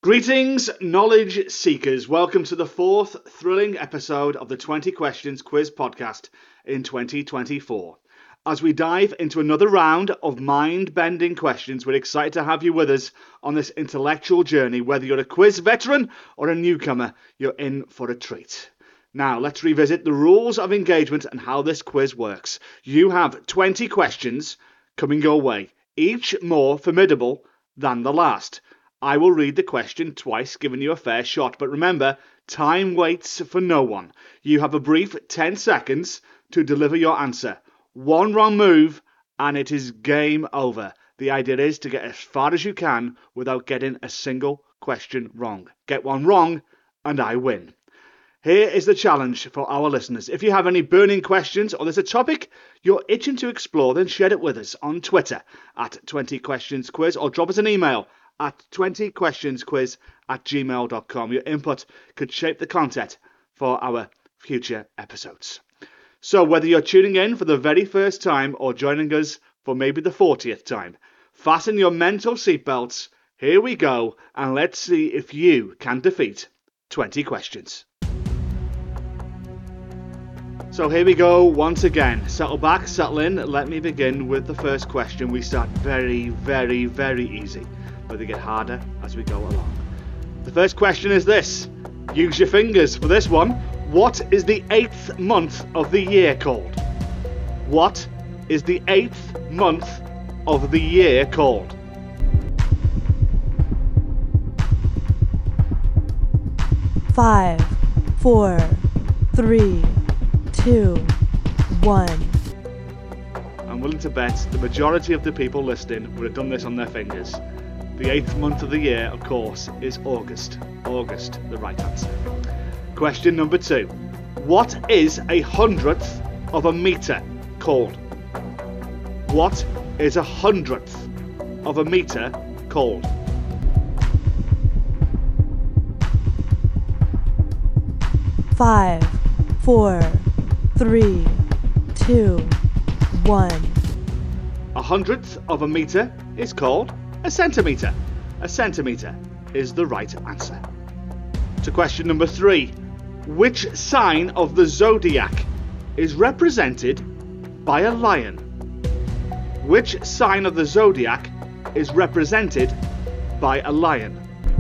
Greetings, knowledge seekers. Welcome to the fourth thrilling episode of the 20 Questions Quiz podcast in 2024. As we dive into another round of mind-bending questions, we're excited to have you with us on this intellectual journey. Whether you're a quiz veteran or a newcomer, you're in for a treat. Now, let's revisit the rules of engagement and how this quiz works. You have 20 questions coming your way, each more formidable than the last. I will read the question twice, giving you a fair shot. But remember, time waits for no one. You have a brief 10 seconds to deliver your answer. One wrong move and it is game over. The idea is to get as far as you can without getting a single question wrong. Get one wrong and I win. Here is the challenge for our listeners. If you have any burning questions or there's a topic you're itching to explore, then share it with us on Twitter at 20questionsquiz or drop us an email at 20questionsquiz@gmail.com. Your input could shape the content for our future episodes. So whether you're tuning in for the very first time or joining us for maybe the 40th time, fasten your mental seatbelts. Here we go, and let's see if you can defeat 20 questions. So here we go once again. Settle back, settle in. Let me begin with the first question. We start very, very, very easy, but they get harder as we go along. The first question is this. Use your fingers for this one. What is the 8th month of the year called? What is the 8th month of the year called? Five, 4, 3, 2, 1. I'm willing to bet the majority of the people listening would have done this on their fingers. The 8th month of the year, of course, is August. August, the right answer. Question number 2. What is 100th of a metre called? What is 100th of a metre called? Five, 4, 3, 2, 1. 100th of a metre is called a centimetre. A centimetre is the right answer. To question number 3. Which sign of the zodiac is represented by a lion? Which sign of the zodiac is represented by a lion?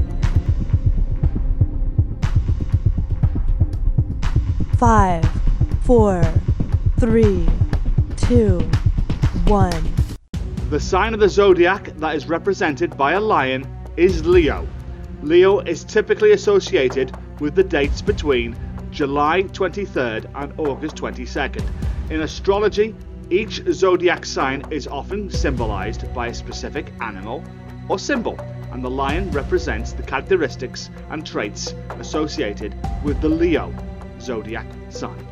Five, 4, 3, 2, 1. The sign of the zodiac that is represented by a lion is Leo. Leo is typically associated with the dates between July 23rd and August 22nd. In astrology, each zodiac sign is often symbolized by a specific animal or symbol, and the lion represents the characteristics and traits associated with the Leo zodiac sign.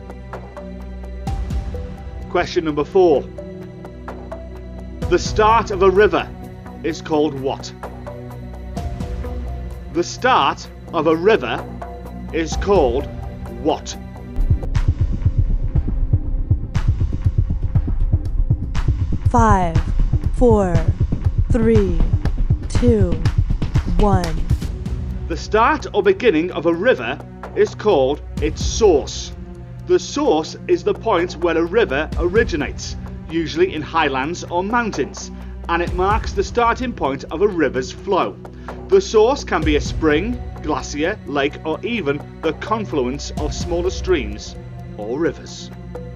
Question number 4. The start of a river is called what? The start of a river is called what? Five, 4, 3, 2, 1. The start or beginning of a river is called its source. The source is the point where a river originates, usually in highlands or mountains, and it marks the starting point of a river's flow. The source can be a spring, glacier, lake, or even the confluence of smaller streams or rivers.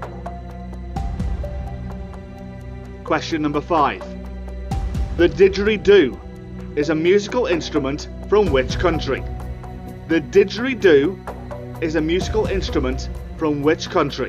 Question number 5. The didgeridoo is a musical instrument from which country? The didgeridoo is a musical instrument from which country?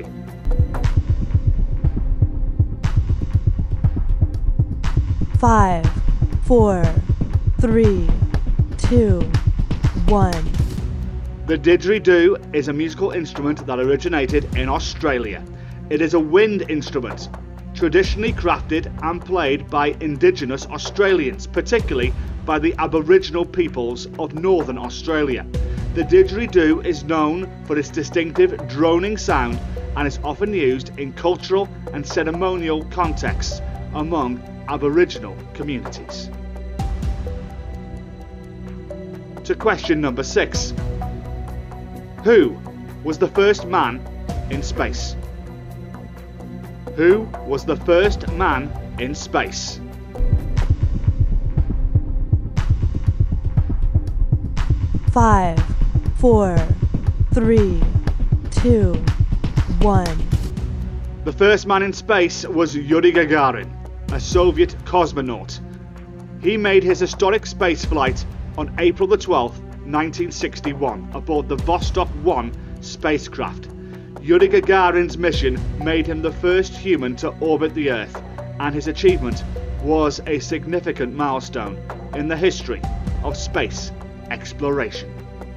Five, 4, 3, 2, 1. The didgeridoo is a musical instrument that originated in Australia. It is a wind instrument, traditionally crafted and played by Indigenous Australians, particularly by the Aboriginal peoples of Northern Australia. The didgeridoo is known for its distinctive droning sound and is often used in cultural and ceremonial contexts among Aboriginal communities. to question number 6. Who was the first man in space? Who was the first man in space? Five, 4, 3, 2, 1. The first man in space was Yuri Gagarin, a Soviet cosmonaut. He made his historic space flight on April the 12th, 1961, aboard the Vostok 1 spacecraft. Yuri Gagarin's mission made him the first human to orbit the Earth, and his achievement was a significant milestone in the history of space exploration.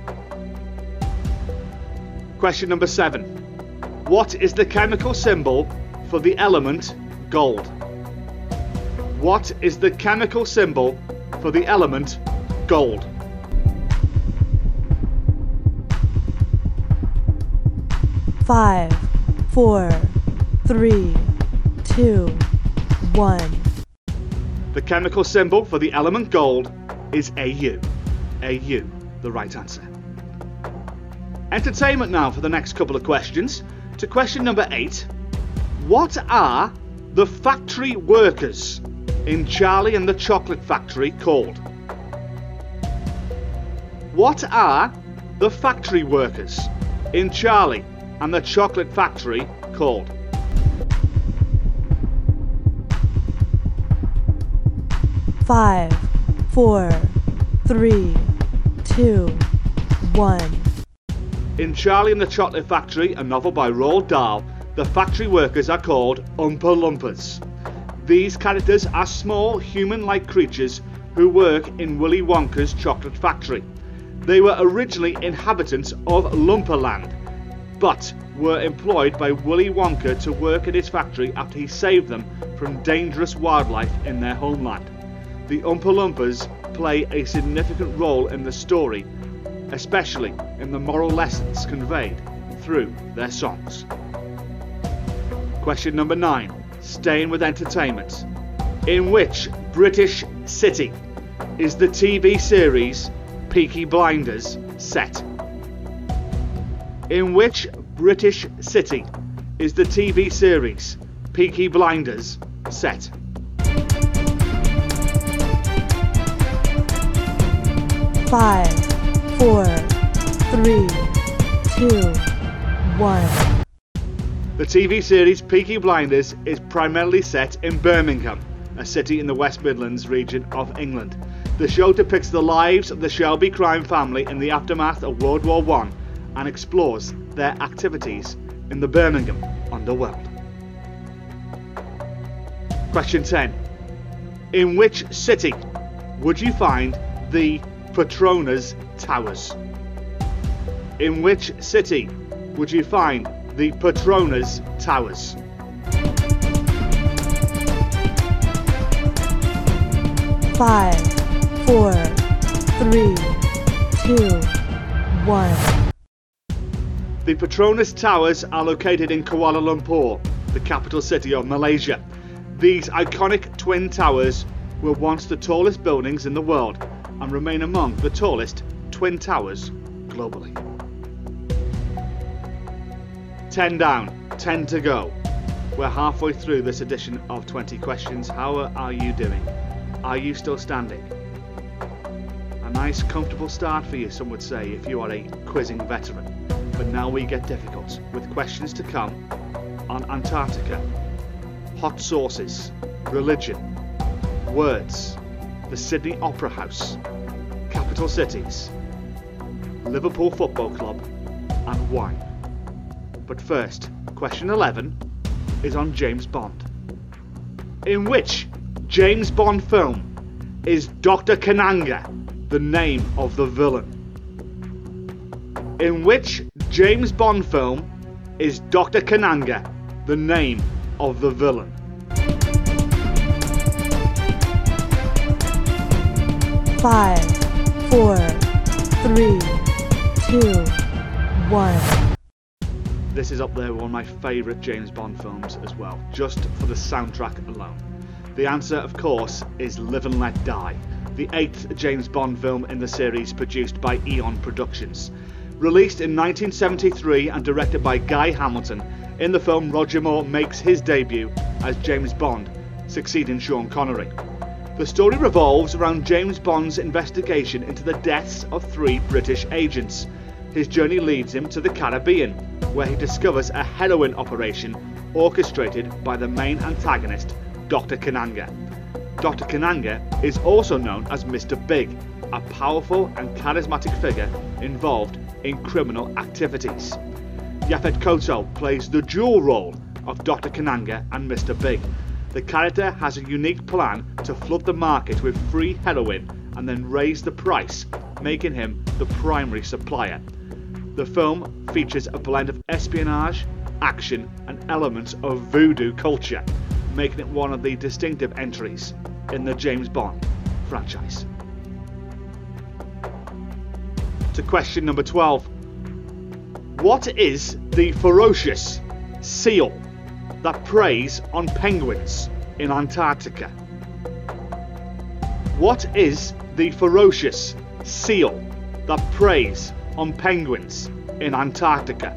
Question number 7. What is the chemical symbol for the element gold? What is the chemical symbol for the element gold? Five, 4, 3, 2, 1. The chemical symbol for the element gold is AU. AU, the right answer. Entertainment now for the next couple of questions. To question number 8. What are the factory workers in Charlie and the Chocolate Factory called? What are the factory workers in Charlie and the Chocolate Factory called? Five, 4, 3, 2, 1. In Charlie and the Chocolate Factory, a novel by Roald Dahl, the factory workers are called Oompa Loompas. These characters are small, human-like creatures who work in Willy Wonka's chocolate factory. They were originally inhabitants of Loompa Land, but were employed by Willy Wonka to work at his factory after he saved them from dangerous wildlife in their homeland. The Oompa Loompas play a significant role in the story, especially in the moral lessons conveyed through their songs. Question number 9, staying with entertainment. In which British city is the TV series Peaky Blinders set? In which British city is the TV series Peaky Blinders set? Five, 4, 3, 2, 1. The TV series Peaky Blinders is primarily set in Birmingham, a city in the West Midlands region of England. The show depicts the lives of the Shelby crime family in the aftermath of World War I and explores their activities in the Birmingham underworld. Question 10. In which city would you find the Petronas Towers? In which city would you find the Petronas Towers? Five, 4, 3, 2, 1. The Petronas Towers are located in Kuala Lumpur, the capital city of Malaysia. These iconic twin towers were once the tallest buildings in the world and remain among the tallest twin towers globally. 10 down, 10 to go. We're halfway through this edition of 20 Questions. How are you doing? Are you still standing? A nice comfortable start for you, some would say, if you are a quizzing veteran. But now we get difficult, with questions to come on Antarctica, hot sauces, religion, words, the Sydney Opera House, capital cities, Liverpool Football Club, and wine. But first, question 11 is on James Bond. In which James Bond film is Dr. Kananga the name of the villain? In which James Bond film is Dr. Kananga the name of the villain? Five, 4, 3, 2, 1. This is up there with one of my favourite James Bond films as well, just for the soundtrack alone. The answer, of course, is Live and Let Die. the 8th James Bond film in the series produced by Eon Productions. Released in 1973 and directed by Guy Hamilton, in the film Roger Moore makes his debut as James Bond, succeeding Sean Connery. The story revolves around James Bond's investigation into the deaths of 3 British agents. His journey leads him to the Caribbean, where he discovers a heroin operation orchestrated by the main antagonist, Dr. Kananga. Dr. Kananga is also known as Mr. Big, a powerful and charismatic figure involved in criminal activities. Yaphet Kotto plays the dual role of Dr. Kananga and Mr. Big. The character has a unique plan to flood the market with free heroin and then raise the price, making him the primary supplier. The film features a blend of espionage, action and elements of voodoo culture, making it one of the distinctive entries in the James Bond franchise. To question number 12. What is the ferocious seal that preys on penguins in Antarctica? What is the ferocious seal that preys on penguins in Antarctica?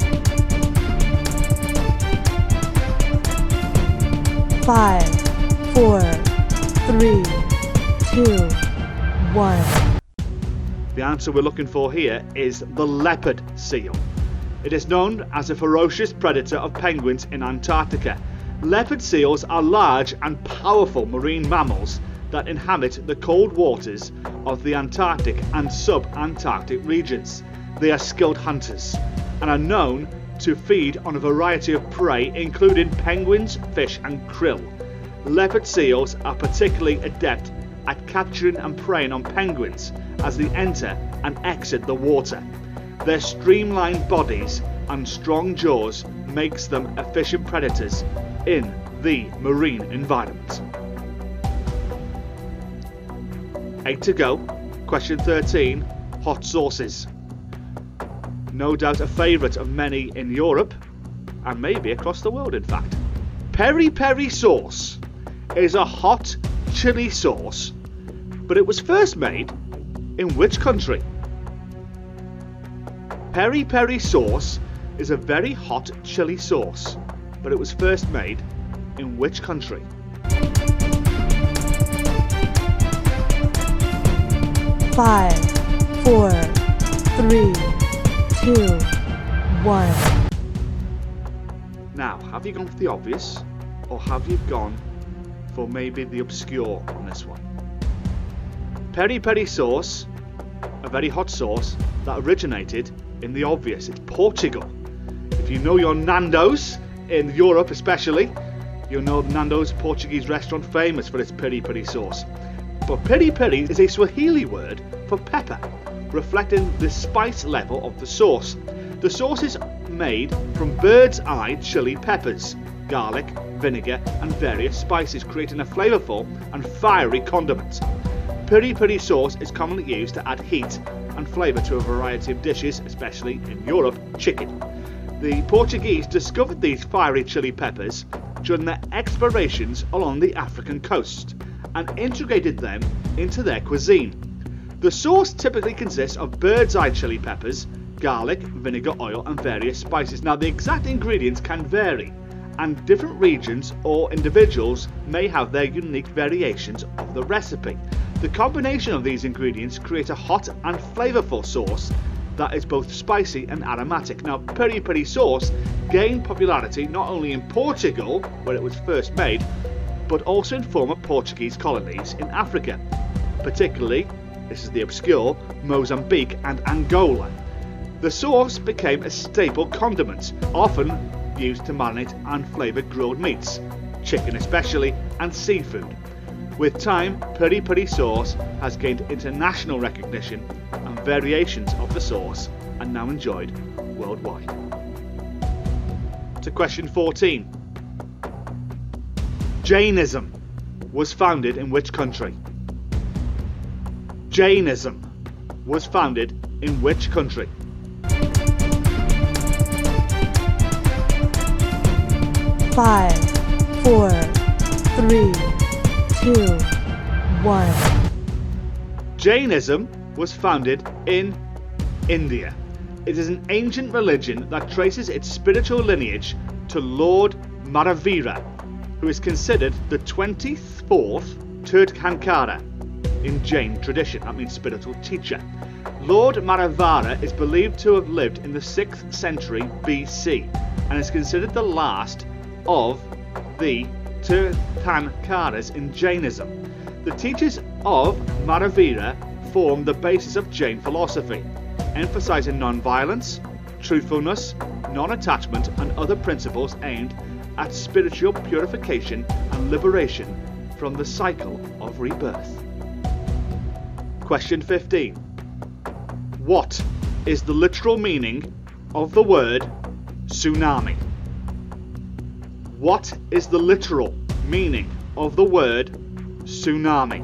Five, 4, 3, 2, 1. The answer we're looking for here is the leopard seal. It is known as a ferocious predator of penguins in Antarctica. Leopard seals are large and powerful marine mammals that inhabit the cold waters of the Antarctic and sub-Antarctic regions. They are skilled hunters and are known to feed on a variety of prey, including penguins, fish and krill. Leopard seals are particularly adept at capturing and preying on penguins as they enter and exit the water. Their streamlined bodies and strong jaws makes them efficient predators in the marine environment. 8 to go. Question 13. Hot sauces. No doubt a favourite of many in Europe, and maybe across the world in fact. Peri peri sauce is a hot chili sauce, but it was first made in which country? Peri peri sauce is a very hot chili sauce, but it was first made in which country? Five, 4, 3, 2, 1. Now, have you gone for the obvious, or have you gone for maybe the obscure on this one? Peri peri sauce, a very hot sauce that originated in the obvious. It's Portugal. If you know your Nando's, in Europe especially, you'll know Nando's, Portuguese restaurant famous for its peri peri sauce. But peri peri is a Swahili word for pepper, reflecting the spice level of the sauce. The sauce is made from bird's eye chili peppers, garlic, vinegar and various spices, creating a flavourful and fiery condiment. Peri peri sauce is commonly used to add heat and flavour to a variety of dishes, especially in Europe, chicken. The Portuguese discovered these fiery chili peppers during their explorations along the African coast and integrated them into their cuisine. The sauce typically consists of bird's eye chili peppers, garlic, vinegar, oil and various spices. Now the exact ingredients can vary, and different regions or individuals may have their unique variations of the recipe. The combination of these ingredients create a hot and flavourful sauce that is both spicy and aromatic. Now, peri peri sauce gained popularity not only in Portugal, where it was first made, but also in former Portuguese colonies in Africa, particularly, this is the obscure, Mozambique and Angola. The sauce became a staple condiment, often used to marinate and flavour grilled meats, chicken especially, and seafood. With time, peri peri sauce has gained international recognition, and variations of the sauce are now enjoyed worldwide. To question 14. Jainism was founded in which country? Jainism was founded in which country? Five, 4, 3, 2, 1. Jainism was founded in India. It is an ancient religion that traces its spiritual lineage to Lord Mahavira, who is considered the 24th Tirthankara in Jain tradition. That means spiritual teacher. Lord Mahavira is believed to have lived in the 6th century BC and is considered the last of the Tirthankaras in Jainism. The teachings of Mahavira form the basis of Jain philosophy, emphasizing non-violence, truthfulness, non-attachment and other principles aimed at spiritual purification and liberation from the cycle of rebirth. Question 15. What is the literal meaning of the word tsunami? What is the literal meaning of the word tsunami?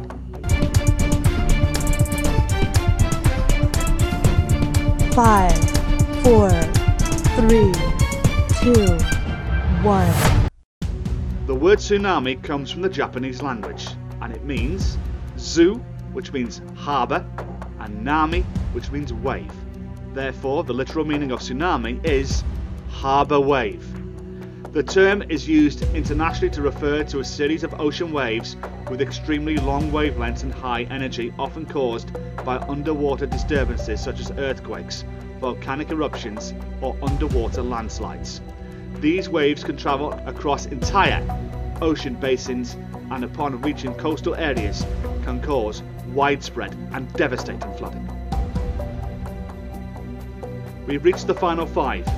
Five, 4, 3, 2, 1. The word tsunami comes from the Japanese language and it means zu, which means harbour, and nami, which means wave. Therefore, the literal meaning of tsunami is harbour wave. The term is used internationally to refer to a series of ocean waves with extremely long wavelengths and high energy, often caused by underwater disturbances such as earthquakes, volcanic eruptions, or underwater landslides. These waves can travel across entire ocean basins and upon reaching coastal areas can cause widespread and devastating flooding. We've reached the final 5.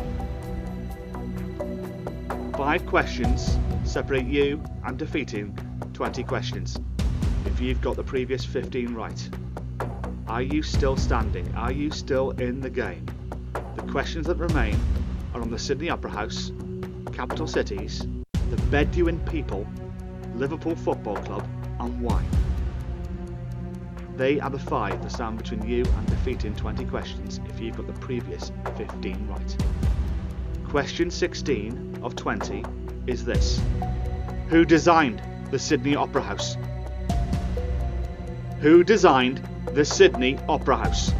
5 questions separate you and defeating 20 questions. If you've got the previous 15 right, are you still standing? Are you still in the game? The questions that remain are on the Sydney Opera House, capital cities, the Bedouin people, Liverpool Football Club and why. They are the 5 that stand between you and defeating 20 questions if you've got the previous 15 right. Question 16 of 20 is this. Who designed the Sydney Opera House? Who designed the Sydney Opera House?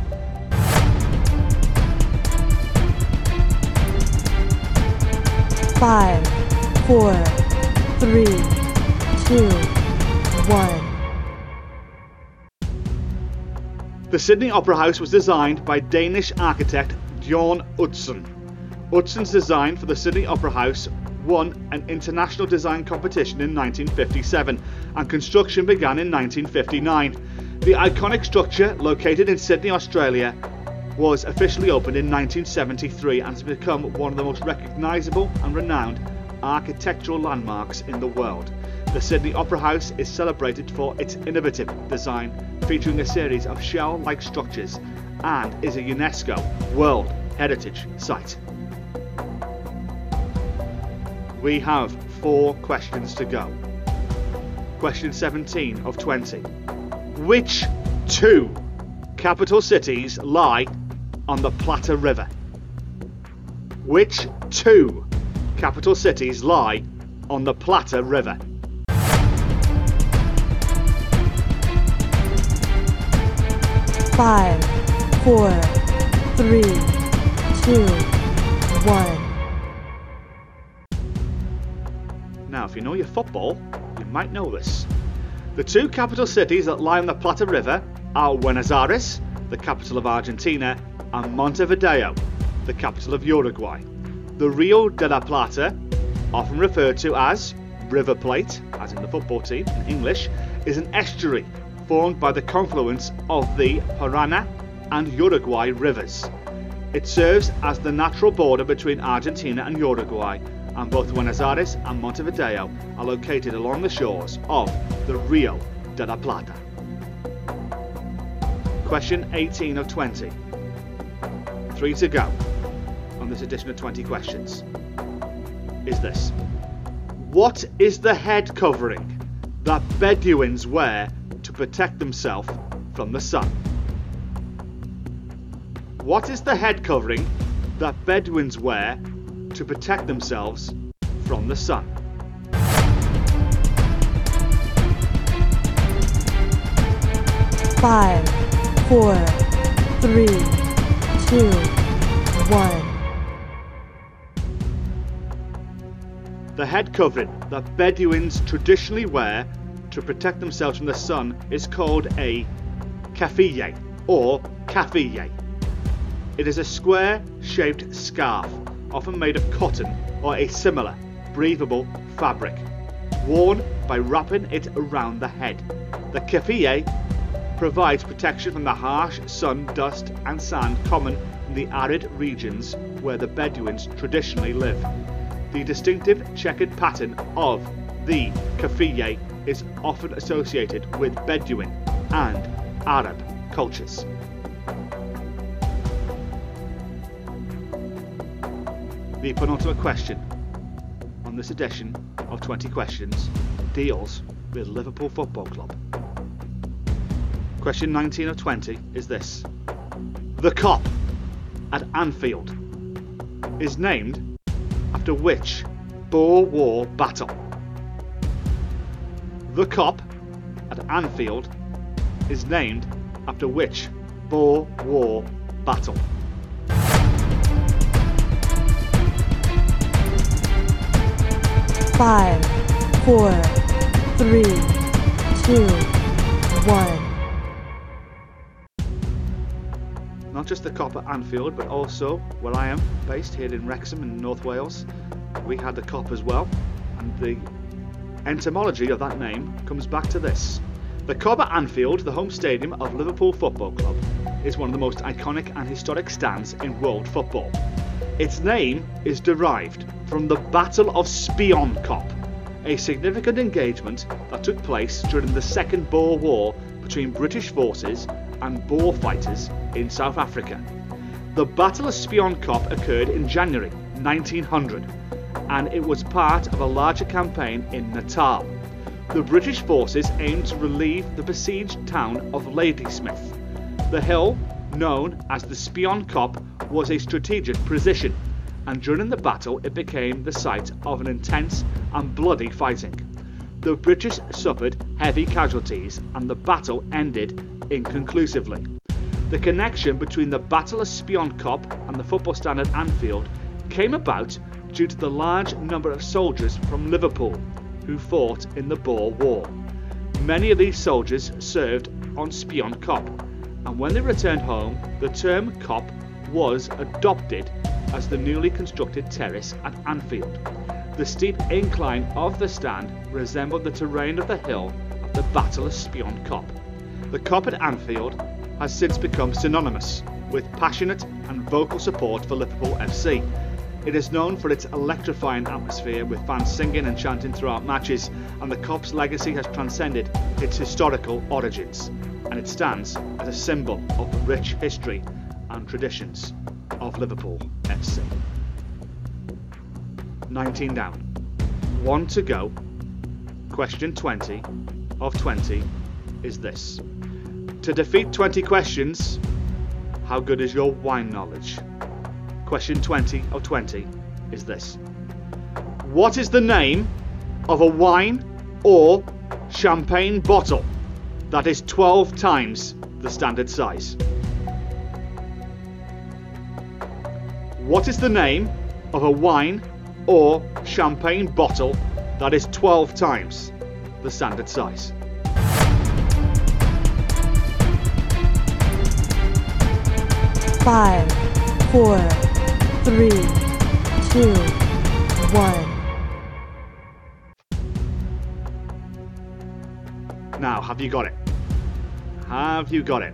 Five, 4, 3, 2, 1. The Sydney Opera House was designed by Danish architect Bjørn Utzon. Utzon's design for the Sydney Opera House won an international design competition in 1957 and construction began in 1959. The iconic structure, located in Sydney, Australia, was officially opened in 1973 and has become one of the most recognisable and renowned architectural landmarks in the world. The Sydney Opera House is celebrated for its innovative design, featuring a series of shell-like structures, and is a UNESCO World Heritage Site. We have 4 questions to go. Question 17 of 20. Which 2 capital cities lie on the Plata River? Which 2 capital cities lie on the Plata River? Five, 4, 3, 2, 1. Now, if you know your football, you might know this. The 2 capital cities that lie on the Plata River are Buenos Aires, the capital of Argentina, and Montevideo, the capital of Uruguay. The Rio de la Plata, often referred to as River Plate, as in the football team in English, is an estuary formed by the confluence of the Paraná and Uruguay rivers. It serves as the natural border between Argentina and Uruguay, and both Buenos Aires and Montevideo are located along the shores of the Rio de la Plata. Question 18 of 20. 3 to go on this edition of 20 questions. Is this. What is the head covering that Bedouins wear to protect themselves from the sun? What is the head covering that Bedouins wear to protect themselves from the sun? 5, 4, 3, 2, 1. The head covering that Bedouins traditionally wear to protect themselves from the sun is called a keffiyeh or kafiyeh. It is a square-shaped scarf, often made of cotton or a similar breathable fabric, worn by wrapping it around the head. The keffiyeh provides protection from the harsh sun, dust and sand common in the arid regions where the Bedouins traditionally live. The distinctive checkered pattern of the keffiyeh is often associated with Bedouin and Arab cultures. The penultimate question on this edition of 20 Questions deals with Liverpool Football Club. Question 19 of 20 is this. The Kop at Anfield is named after which Boer War battle? The Kop at Anfield is named after which Boer War battle? Five, 4, 3, 2, 1. Not just the Kop at Anfield, but also where I am based here in Wrexham in North Wales, we had the Kop as well, and the etymology of that name comes back to this. The Kop at Anfield, the home stadium of Liverpool Football Club, is one of the most iconic and historic stands in world football. Its name is derived from the Battle of Spion Kop, a significant engagement that took place during the Second Boer War between British forces and Boer fighters in South Africa. The Battle of Spion Kop occurred in January 1900, and it was part of a larger campaign in Natal. The British forces aimed to relieve the besieged town of Ladysmith. The hill, known as the Spion Kop, was a strategic position, and during the battle it became the site of an intense and bloody fighting. The British suffered heavy casualties and the battle ended inconclusively. The connection between the Battle of Spion Kop and the football stand at Anfield came about due to the large number of soldiers from Liverpool who fought in the Boer War. Many of these soldiers served on Spion Kop, and when they returned home, the term Kop was adopted as the newly constructed terrace at Anfield. The steep incline of the stand resembled the terrain of the hill of the Battle of Spion Kop. The Kop at Anfield has since become synonymous with passionate and vocal support for Liverpool FC. It is known for its electrifying atmosphere with fans singing and chanting throughout matches, and the Kop's legacy has transcended its historical origins, and it stands as a symbol of the rich history and traditions of Liverpool FC. 19 down, 1 to go. Question 20 of 20 is this. To defeat 20 questions, how good is your wine knowledge? Question 20 of 20 is this. What is the name of a wine or champagne bottle that is 12 times the standard size? What is the name of a wine or champagne bottle that is 12 times the standard size? Five, 4, 3, 2, 1. Now, have you got it? Have you got it?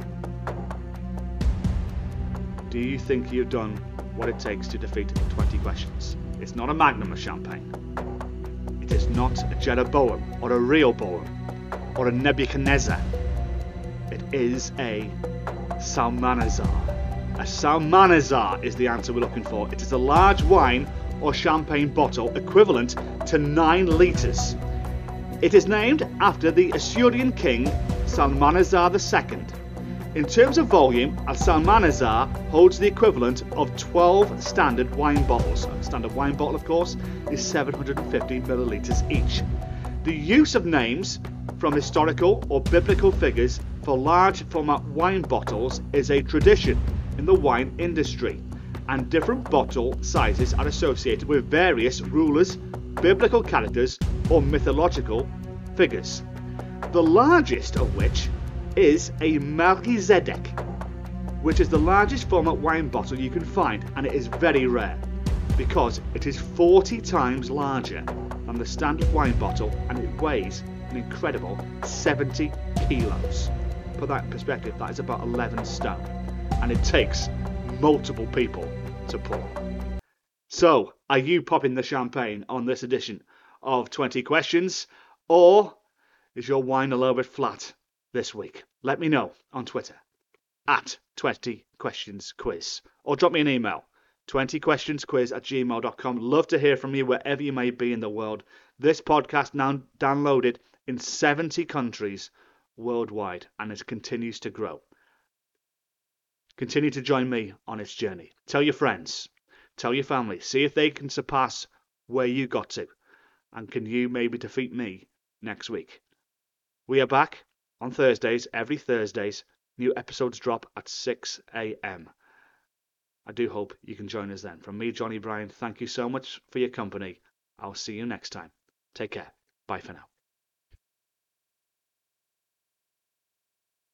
Do you think you've done what it takes to defeat 20 questions? It's not a magnum of champagne. It is not a Jeroboam or a Rehoboam or a Nebuchadnezzar. It is a Salmanazar. A Salmanazar is the answer we're looking for. It is a large wine or champagne bottle equivalent to 9 litres. It is named after the Assyrian king Salmanazar II. In terms of volume, a Salmanazar holds the equivalent of 12 standard wine bottles. A standard wine bottle, of course, is 750 millilitres each. The use of names from historical or biblical figures for large format wine bottles is a tradition in the wine industry, and different bottle sizes are associated with various rulers, biblical characters, or mythological figures. The largest of which is a Melchizedek, which is the largest format wine bottle you can find, and it is very rare because it is 40 times larger than the standard wine bottle and it weighs an incredible 70 kilos. Put that in perspective, that is about 11 stone, and it takes multiple people to pour. So, are you popping the champagne on this edition of 20 Questions, or is your wine a little bit flat this week? Let me know on Twitter at 20 Questions Quiz, or drop me an email, 20questionsquiz@gmail.com. Love to hear from you wherever you may be in the world. This podcast now downloaded in 70 countries worldwide, and it continues to grow. Continue to join me on its journey. Tell your friends, tell your family, see if they can surpass where you got to, and can you maybe defeat me next week. We are back on Thursdays, every Thursdays. New episodes drop at 6 a.m. I do hope you can join us then. From me, Johnny Bryan, thank you so much for your company. I'll see you next time. Take care. Bye for now.